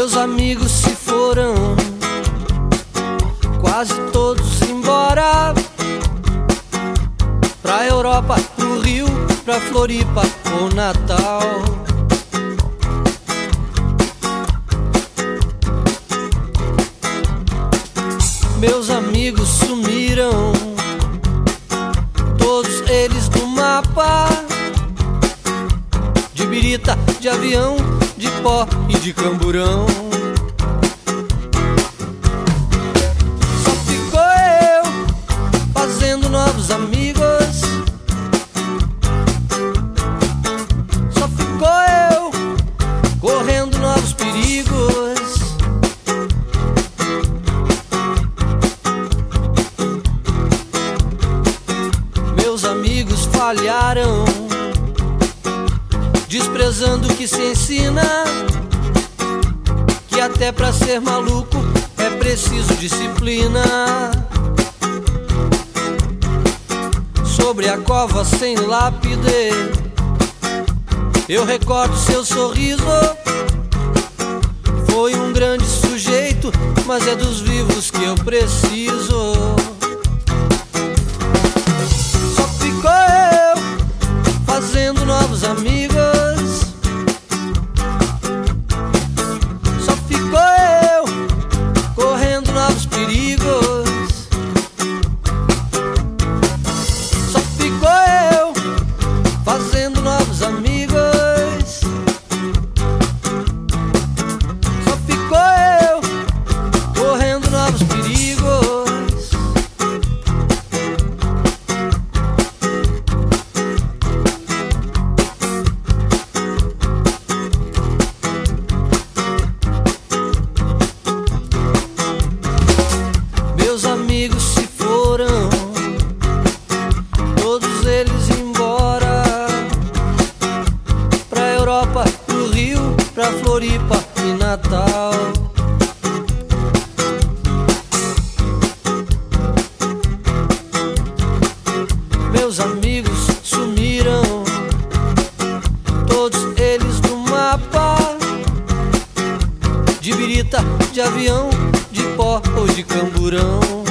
Meus amigos se foram, quase todos embora, pra Europa, pro Rio, pra Floripa ou Natal. Meus amigos sumiram, todos eles do mapa, de birita, de avião, de pó e de camburão. Só ficou eu fazendo novos amigos. Só ficou eu correndo novos perigos. Meus amigos falharam, desprezando o que se ensina, que até pra ser maluco é preciso disciplina. Sobre a cova sem lápide, eu recordo seu sorriso. Foi um grande sujeito, mas é dos vivos que eu preciso. Só ficou eu fazendo novos amigos. Só ficou eu correndo novos perigos. Só ficou eu fazendo novos amigos. Só ficou eu correndo novos perigos. Meus amigos se foram, todos eles embora, pra Europa, pro Rio, pra Floripa e Natal. Meus amigos sumiram, todos eles do mapa, de birita, de avião, de pó ou de camburão.